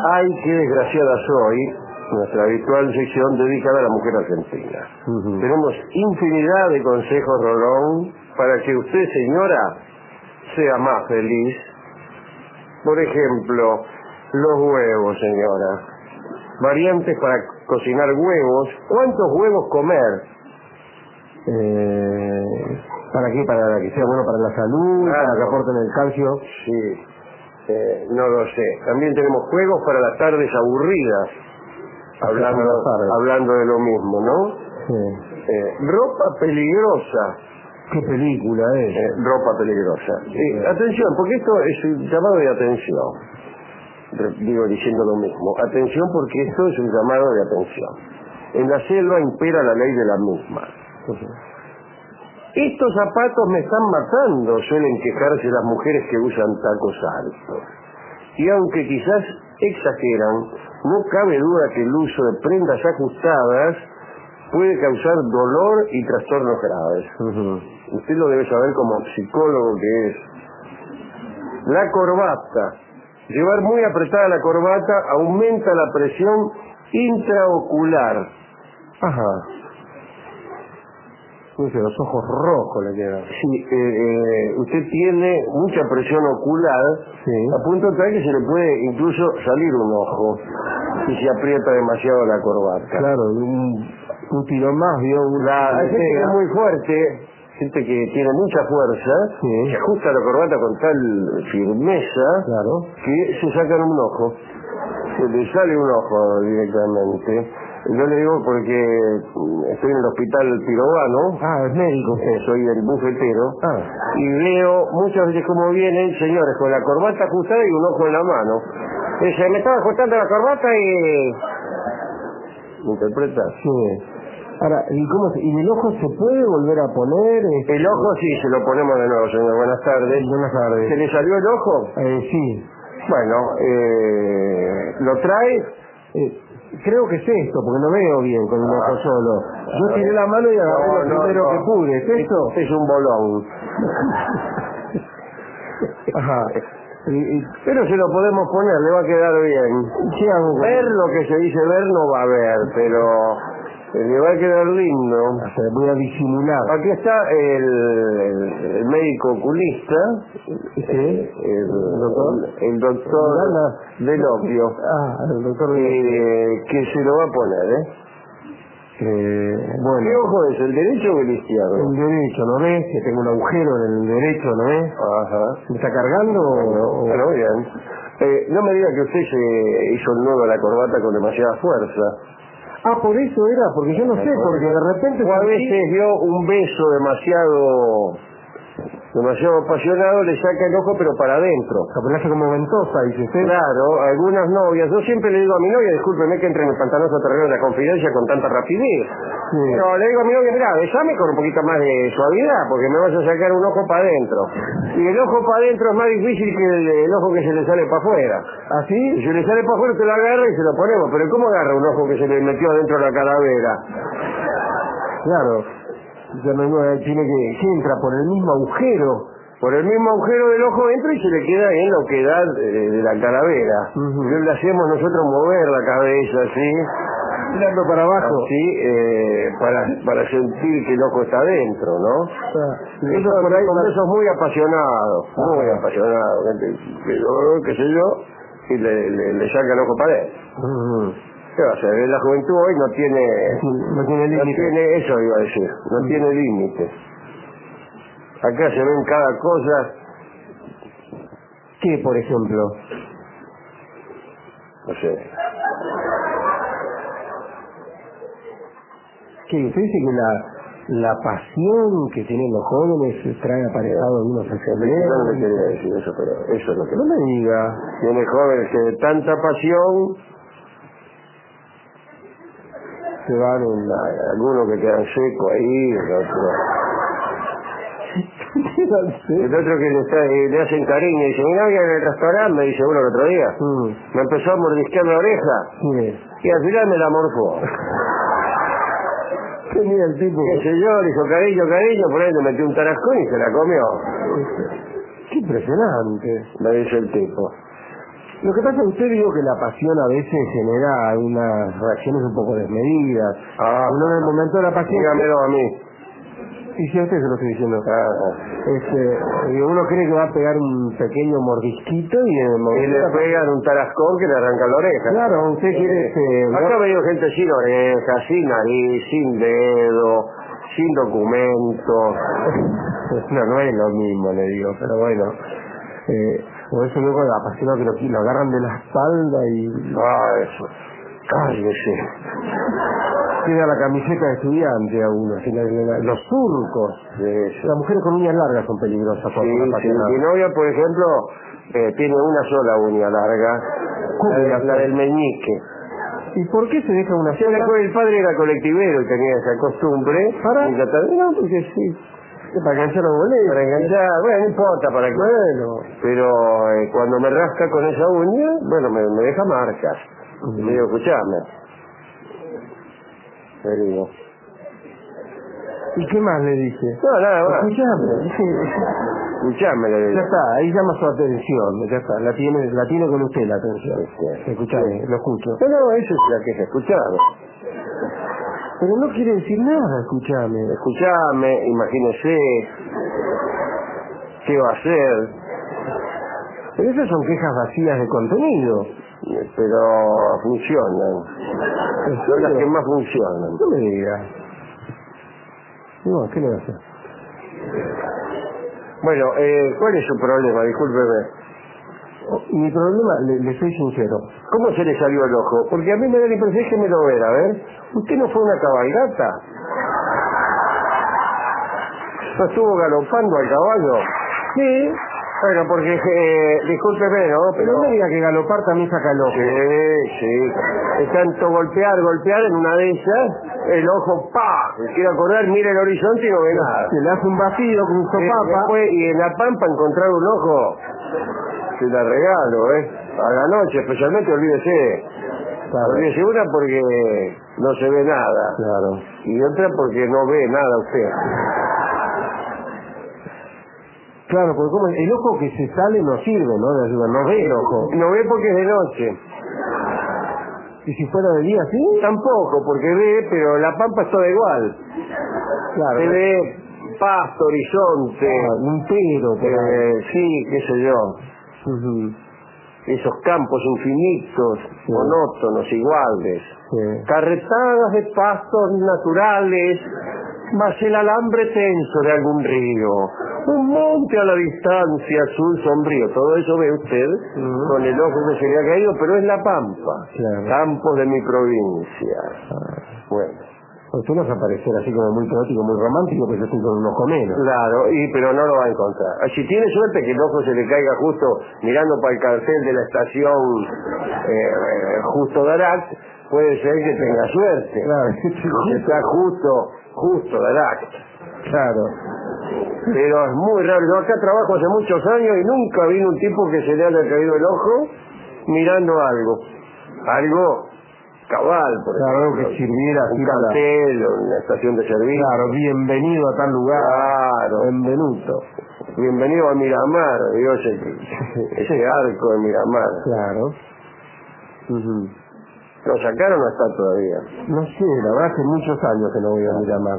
Ay, qué desgraciada soy, nuestra habitual sección dedicada a la mujer argentina. Tenemos infinidad de consejos, Rolón, para que usted, señora, sea más feliz. Por ejemplo, los huevos, señora. Variantes para cocinar huevos. ¿Cuántos huevos comer? ¿Para qué? ¿Para que sea bueno para la salud? Claro. ¿Para que aporten el calcio? Sí, no lo sé. También tenemos juegos para las tardes aburridas. Hablando de lo mismo, ¿no? Sí. Ropa peligrosa. ¿Qué película es? Ropa peligrosa. Atención, porque esto es un llamado de atención. Digo, diciendo lo mismo. Atención, porque esto es un llamado de atención. En la selva impera la ley de la misma. Estos zapatos me están matando, suelen quejarse las mujeres que usan tacos altos. Y aunque quizás exageran, no cabe duda que el uso de prendas ajustadas puede causar dolor y trastornos graves. Usted lo debe saber como psicólogo que es. La corbata. Llevar muy apretada la corbata aumenta la presión intraocular. Ajá. Los ojos rojos le quedan. Sí, usted tiene mucha presión ocular, sí, a punto tal que se le puede incluso salir un ojo si se aprieta demasiado la corbata. Claro, un tirón más, ¿vio? Hay gente que es muy fuerte, gente que tiene mucha fuerza, sí, se ajusta la corbata con tal firmeza, claro, que se sacan un ojo, se le sale un ojo directamente. Yo le digo porque estoy en el hospital pirobano. Ah, es médico. Soy el bufetero. Ah. Y veo muchas veces cómo vienen señores con la corbata ajustada y un ojo en la mano. Dice, me estaba ajustando la corbata y... ¿Me interpreta? Sí. Ahora, ¿y el ojo se puede volver a poner? El ojo sí, se lo ponemos de nuevo, señor. Buenas tardes. Buenas tardes. ¿Se le salió el ojo? Sí. Bueno, ¿lo trae? Creo que es esto, porque no veo bien con un ojo solo. Yo tiré la mano y agarré lo primero que pude. ¿Es esto? Es un bolón. Ajá. Pero se lo podemos poner, le va a quedar bien. ¿Qué hago? Ver lo que se dice ver no va a ver, pero le va a quedar lindo. O sea, voy a disimular. Aquí está el médico oculista, ¿Sí? el doctor del opio, el doctor que se lo va a poner, bueno. ¿Qué ojo es, el derecho o el izquierdo? El derecho, ¿no ves? Que tengo un agujero en el derecho, ¿no ves? Ajá. ¿Me está cargando? Bueno, bien. No me diga que usted se hizo el nudo a la corbata con demasiada fuerza. Ah, por eso era, porque yo no sé, porque de repente... O a veces dio un beso demasiado apasionado, le saca el ojo pero para adentro. Pero hace como ventosa, dice usted. Claro, algunas novias, yo siempre le digo a mi novia, discúlpeme que entre en el pantanoso terreno de la confidencia con tanta rapidez. Sí. Pero le digo a mi novia, mira, besame con un poquito más de suavidad, porque me vas a sacar un ojo para adentro. Y el ojo para adentro es más difícil que el ojo que se le sale para afuera. ¿Ah, sí? Si se le sale para afuera, te lo agarra y se lo ponemos. Pero ¿cómo agarra un ojo que se le metió adentro de la calavera? Claro. Ya no tiene que entra por el mismo agujero. Por el mismo agujero del ojo entra y se le queda en lo que da de la calavera. Le hacemos nosotros mover la cabeza, ¿sí? Mirando para abajo. Sí, para sentir que el ojo está adentro, ¿no? Eso por ahí son muy apasionados, muy apasionados. Qué sé yo, y le saca el ojo para adentro. ¿Qué va a hacer? La juventud hoy no tiene límite. Eso iba a decir, no tiene límite. Acá se ven cada cosa. ¿Qué, por ejemplo? No sé. ¿Qué? ¿Usted dice que la pasión que tienen los jóvenes trae aparejado algunos accidentes? No le quería decir eso, pero eso es lo que... No me diga. Tiene jóvenes que de tanta pasión se van algunos que quedan secos ahí, el otro que le hacen cariño y dice, mira, voy en el restaurante, me dice uno el otro día, me empezó a mordisquear la oreja y al final me la morfó. Tenía el tipo. Qué sé yo, le dijo cariño, por ahí le metió un tarascón y se la comió. Qué impresionante. Me dice el tipo. Lo que pasa es que usted dijo que la pasión a veces genera unas reacciones un poco desmedidas. Uno en el momento de la pasión... Dígamelo a mí. Y si a usted se lo estoy diciendo. Uno cree que va a pegar un pequeño mordisquito y en el momento... Y le pegan un tarascón que le arranca la oreja. Claro, usted quiere... Acá ha venido gente sin oreja, sin nariz, sin dedo, sin documentos. No es lo mismo, le digo, pero bueno. Por eso luego la pasión que lo agarran de la espalda y... Eso. Cállese. Tiene la camiseta de estudiante a uno, los surcos. Las mujeres con uñas largas son peligrosas. Sí, mi novia, por ejemplo, tiene una sola uña larga, la del meñique. ¿Y por qué se deja una sola? El padre era colectivero y tenía esa costumbre. No, porque sí. Para enganchar los boletos. Para enganchar, bueno, no importa para qué. Bueno. Pero cuando me rasca con esa uña, bueno, me deja marcas. Y le digo, escuchame. Le digo. ¿Y qué más le dice? No, nada más. Escuchame, le digo. Ya está, ahí llama su atención, ya está, la tiene con usted la atención. Escuchame, lo escucho. No, eso es la que se escuchaba. Pero no quiere decir nada, escuchame. Escuchame, imagínese. ¿Qué va a hacer? Pero esas son quejas vacías de contenido. Pero funcionan. Son las que más funcionan. No me diga. No, ¿qué le va a hacer? Bueno, ¿cuál es su problema? Discúlpeme. Mi problema, le soy sincero. ¿Cómo se le salió el ojo? Porque a mí me da la impresión que me lo ver, a ver. ¿Usted no fue una cabalgata? ¿No estuvo galopando al caballo? Sí. Bueno, porque, discúlpeme, ¿no? Pero no me diga que galopar también saca el ojo. Sí. Es tanto golpear en una de ellas, el ojo, ¡pa! Se quiere acordar, mira el horizonte y no ve nada. Se le hace un vacío con un sopapa. Y en la pampa encontrar un ojo, se la regalo, a la noche, especialmente, olvídese. Claro. Olvídese una porque no se ve nada. Claro. Y otra porque no ve nada usted. Claro, porque como el ojo que se sale no sirve, ¿no? De ayuda, no ve el ojo. No ve porque es de noche. ¿Y si fuera de día, sí? Tampoco, porque ve, pero la pampa es toda igual. Claro. Se ve pasto, horizonte. Un pero. Sí, qué sé yo. Esos campos infinitos, monótonos, iguales. Carretadas de pastos naturales, más el alambre tenso de algún río. Un monte a la distancia, azul sombrío. Todo eso ve usted con el ojo que se le ha caído, pero es la pampa. Claro. Campos de mi provincia. Bueno. Usted nos va a parecer así como muy caótico, muy romántico, pero yo estoy con un ojo menos. Claro, pero no lo va a encontrar. Si tiene suerte que el ojo se le caiga justo mirando para el cartel de la estación Justo Darac, puede ser que tenga suerte. Claro. Está justo Darac. Claro. Pero es muy raro. Yo acá trabajo hace muchos años y nunca vi un tipo que se le haya caído el ojo mirando algo. Algo cabal, por ejemplo. Claro, que sirviera un cartel o una estación de servicio. Claro, bienvenido a tal lugar. Claro. Benvenuto. Bienvenido a Miramar, Dios, ese arco de Miramar. Claro. ¿Lo sacaron o está todavía? No sé, la verdad hace muchos años que no voy a Miramar.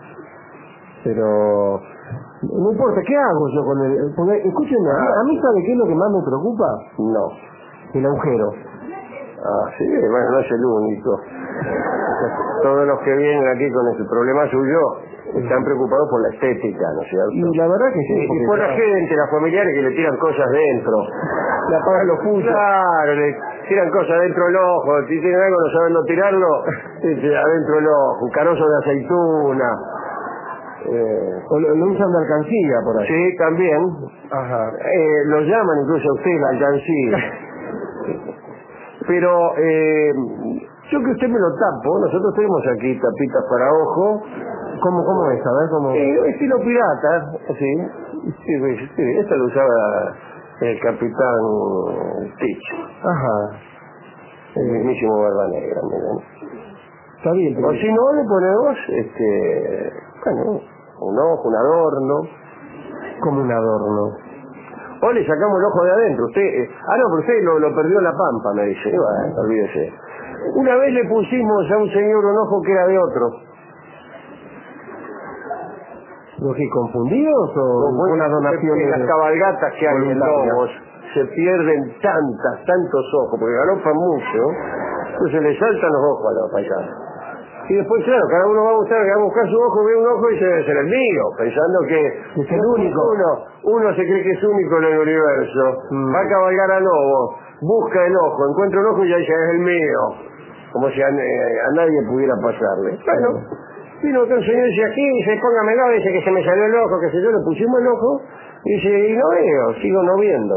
Pero no importa, ¿qué hago yo con el...? Porque, escúchenme, ¿a mí sabe qué es lo que más me preocupa? No. El agujero. Sí, bueno, no es el único. Todos los que vienen aquí con ese problema suyo están preocupados por la estética, ¿no es cierto? Y la verdad que sí. Y por la gente, las familiares que le tiran cosas dentro. Le apagan los pulsos. Claro, le tiran cosas dentro del ojo. Si tienen algo no saben no tirarlo, adentro del ojo. Un carozo de aceituna. O lo usan de alcancía por ahí. Sí, también. Ajá. Lo llaman incluso a usted la alcancía. Pero yo que usted me lo tapo, nosotros tenemos aquí tapitas para ojo. ¿Cómo es? A ver, ¿cómo? Estilo pirata, sí, esta lo usaba el capitán Stitch. Ajá. El mismísimo Barba Negra, miren. Está bien, pero... O si no, le ponemos, bueno, un ojo, un adorno. Como un adorno. O le sacamos el ojo de adentro. Usted, no, pero usted lo perdió en la pampa, me dice. Bueno, olvídese. Una vez le pusimos a un señor un ojo que era de otro. ¿Los que confundidos o una donación? En las cabalgatas que hay en lobos se pierden tantos ojos, porque galopan mucho, entonces le saltan los ojos a los paisanos. Y después, claro, cada uno va a buscar su ojo, ve un ojo y se debe ser el mío, pensando que es el único. Uno se cree que es único en el universo, va a cabalgar a lobo, busca el ojo, encuentra un ojo y ya dice, es el mío, como si a nadie pudiera pasarle. Bueno, vino otro señor y dice, aquí, dice, póngamelo, dice que se me salió el ojo, que sé yo, le pusimos el ojo, y dice, y no veo, sigo no viendo.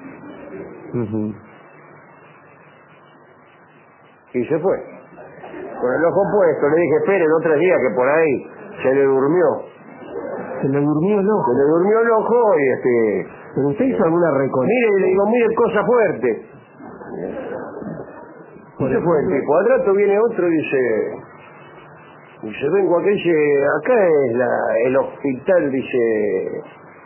Y se fue. Con el ojo puesto, le dije, espere, el otro día que por ahí se le durmió. ¿Se le durmió el ojo? Se le durmió el ojo y ¿Pero usted hizo alguna reconciliación? Mire, le digo, mire, cosa fuerte. Se fue el tipo. Al rato viene otro y dice, vengo acá, dice, acá es el hospital, dice,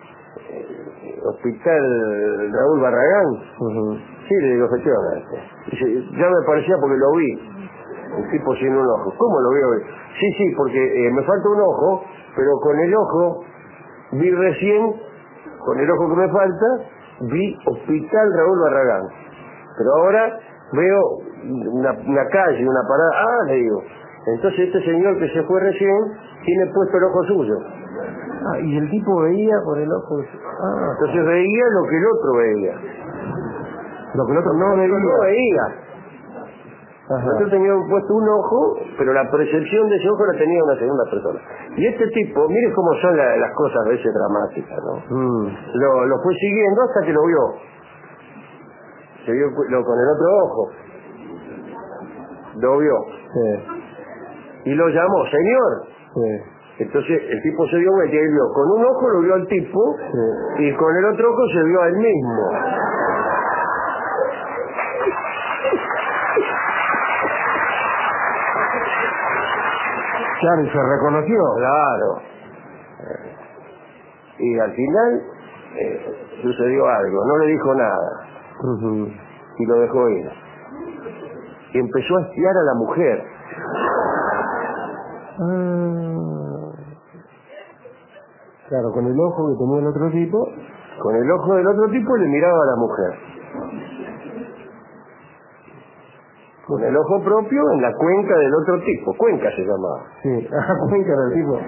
hospital Raúl Barragán. Sí, le digo, efectivamente. Dice, ya me parecía porque lo vi. El tipo sin un ojo. ¿Cómo lo veo? Sí, porque me falta un ojo, pero con el ojo vi recién, con el ojo que me falta, vi Hospital Raúl Barragán. Pero ahora veo una calle, una parada. Le digo. Entonces este señor que se fue recién tiene puesto el ojo suyo. Y el tipo veía por el ojo. Entonces veía lo que el otro veía. Lo que el otro no veía. Nosotros teníamos puesto un ojo, pero la percepción de ese ojo la tenía una segunda persona. Y este tipo, mire cómo son las cosas a veces dramáticas, ¿no? Lo fue siguiendo hasta que lo vio. Se vio con el otro ojo. Lo vio. Y lo llamó, señor. Entonces el tipo se dio vuelta y él vio. Con un ojo lo vio al tipo y con el otro ojo se vio a él mismo. Claro, y se reconoció. Claro. Y al final sucedió algo, no le dijo nada. Y lo dejó ir. Y empezó a espiar a la mujer. Claro, con el ojo que tenía el otro tipo. Con el ojo del otro tipo le miraba a la mujer. Con el ojo propio en la cuenca del otro tipo. Cuenca se llamaba. Sí, cuenca del tipo.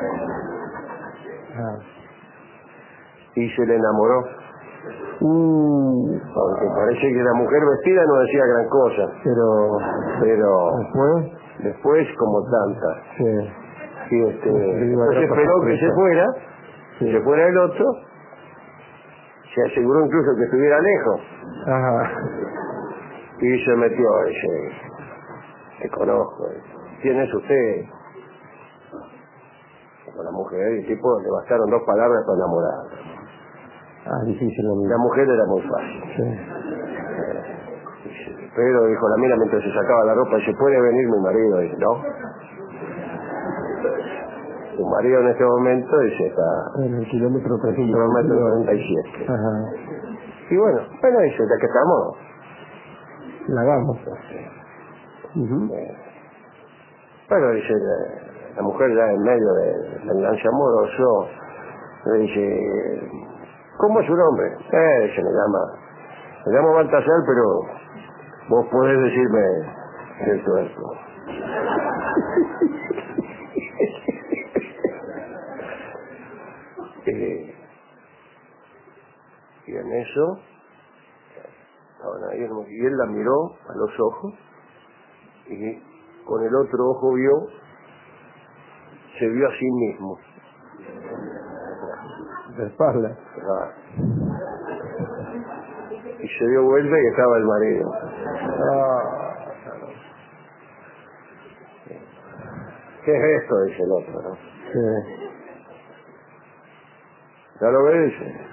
Y se le enamoró. Aunque parece que la mujer vestida no decía gran cosa. Pero después como tantas. Sí. Y después esperó que se fuera. Sí. Se fuera el otro. Se aseguró incluso que estuviera lejos. Y se metió, dice, te conozco. ¿Quién es usted? Con la mujer, y el tipo le bastaron 2 palabras para enamorar. Difícil. La mujer era muy fácil. Pero dijo la mina mientras se sacaba la ropa, dice, ¿puede venir mi marido? Dice, no. Su marido en este momento dice, está en el kilómetro 37. Y bueno, dice, ya que estamos, la hagamos. Bueno, dice, la mujer ya en medio del enganche amoroso, le dice, ¿cómo es su nombre? Se me llamo Baltasar, pero vos podés decirme el tuerto. Y en eso, y él la miró a los ojos, y con el otro ojo se vio a sí mismo. De espalda. Y se dio vuelta y estaba el marido. ¿Qué es esto? Dice el otro, ¿no? ¿Ya lo ves?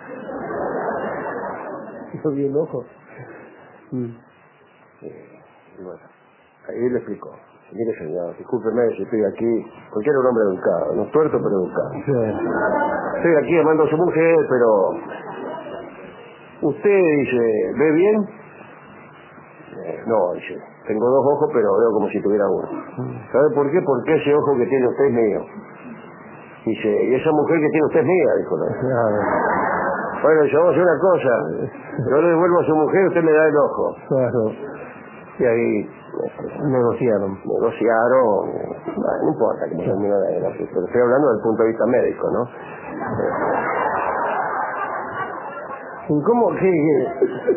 ¿Lo vio el ojo? Y bueno, ahí le explicó. Mire señor, discúlpeme si estoy aquí, porque era un hombre educado, no tuerto pero educado. Estoy aquí llamando a su mujer, pero ¿Usted, dice, ve bien? No, dice, tengo 2 ojos, pero veo como si tuviera uno. ¿Sabe por qué? Porque ese ojo que tiene usted es mío. Dice, y esa mujer que tiene usted es mía, dijo. Bueno, yo vamos a hacer una cosa. Yo le devuelvo a su mujer, usted me da el ojo. Claro. Y ahí Negociaron. no importa que me termino de la pero estoy hablando desde el punto de vista médico, ¿no? ¿Y cómo? ¿Qué?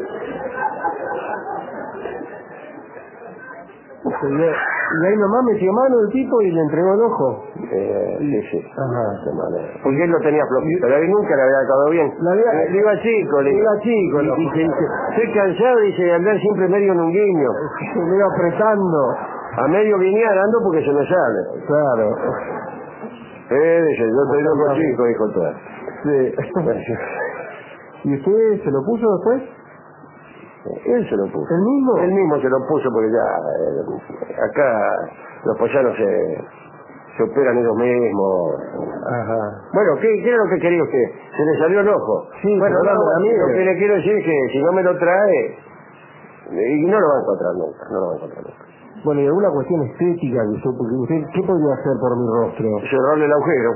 Y ahí nomás metió mano el tipo y le entregó el ojo. Sí. Ajá. Porque él lo tenía flojito, la nunca le había acabado bien. Le iba chico. Y dice, estoy cansado, dice, de andar siempre medio en un guiño. Me iba apretando. A medio guiñar ando porque se me sale. Claro. Dice, yo estoy loco chico, dijo todo. Sí. ¿Y usted se lo puso después? Él se lo puso. ¿El mismo? Él mismo se lo puso porque ya, acá los payanos se operan ellos mismos. Ajá. Bueno, ¿qué era lo que quería usted? Se le salió el ojo. Sí, bueno, a mí lo que le quiero decir es que si no me lo trae, y no lo va a encontrar nunca. Bueno, y alguna cuestión estética, porque usted, ¿qué podría hacer por mi rostro? Cerrarle el agujero.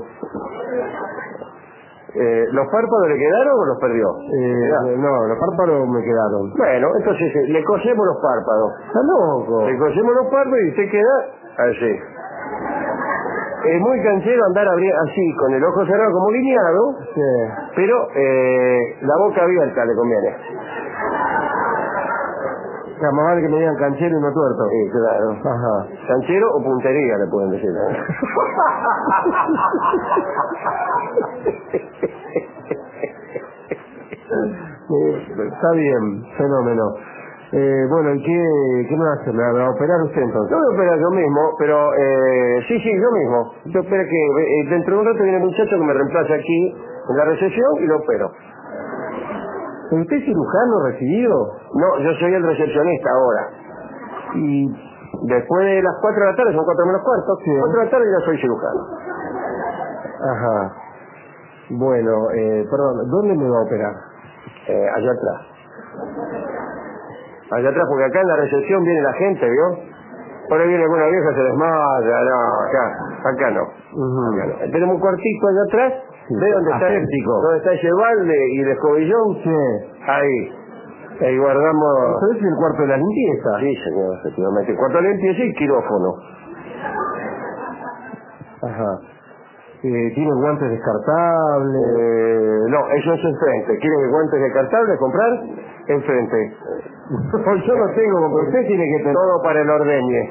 ¿Los párpados le quedaron o los perdió? No, los párpados me quedaron. Bueno, entonces le cosemos los párpados. ¡Está loco! Le cosemos los párpados y usted queda así. Es muy canchero andar así, con el ojo cerrado como lineado, Sí. pero la boca abierta le conviene. Más vale que me digan canchero y no tuerto. Sí, claro. Ajá. Canchero o puntería le pueden decir, ¿no? Está bien, fenómeno. Bueno, ¿y qué me va a hacer? ¿Me va a operar usted entonces? No me opera yo mismo, pero sí, yo mismo. Yo espero que dentro de un rato viene el muchacho que me reemplaza aquí en la recepción y lo opero. ¿Pero usted es cirujano recibido? No, yo soy el recepcionista ahora. Y después de las 4 de la tarde, son 4 menos cuarto, sí. 4 de la tarde ya soy cirujano. Ajá. Bueno, perdón, ¿dónde me va a operar? Allá atrás. Allá atrás, porque acá en la recepción viene la gente, ¿vio? Por ahí viene alguna vieja, se desmaya, no, acá no. Acá no. Tenemos un cuartito allá atrás, sí. ¿ve dónde está, dónde está ese balde y el escobillón? Sí. Ahí guardamos... ¿Eso es el cuarto de la limpieza? Sí, señor, efectivamente. El cuarto de la limpieza y quirófano. Ajá. ¿Tiene guantes descartables? No, eso es enfrente. ¿Quieren guantes descartables comprar? Enfrente. Yo no tengo, pero usted tiene que tener... Todo para el ordeñe.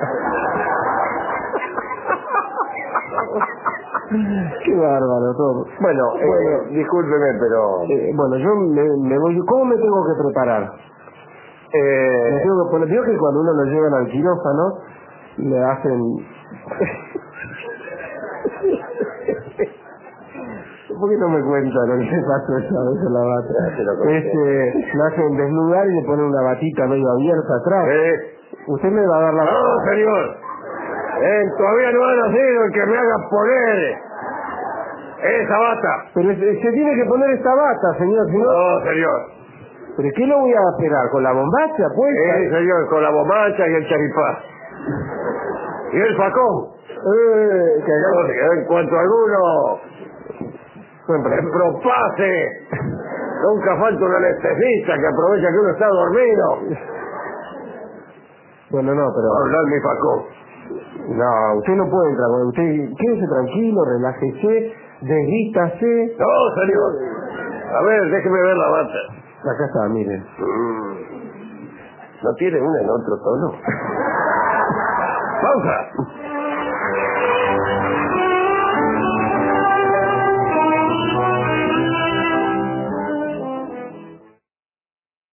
Qué bárbaro todo. Bueno, discúlpeme, pero... bueno, yo me voy... ¿Cómo me tengo que preparar? Me tengo que poner... Veo que cuando uno lo llevan al quirófano, le hacen... ¿Por qué no me cuenta lo que pasó esa vez en la bata? Me hacen desnudar y le ponen una batita medio abierta atrás. ¿Usted me va a dar la bata? No, señor. Todavía no ha nacido el que me haga poner esa bata. Pero se tiene que poner esta bata, señor. No, señor. ¿Pero qué lo voy a esperar? ¿Con la bombacha, pues? Señor, con la bombacha y el charipá. Y el facón. En cuanto a alguno se propase, nunca falta un anestesista que aprovecha que uno está dormido. Bueno, no, pero... Hablar mi facón. No, usted no puede entrar. Usted quédese tranquilo, relájese, desvístase. No, señor. A ver, déjeme ver la bata. Acá está, miren. ¿No tiene una en otro tono? ¡Pausa!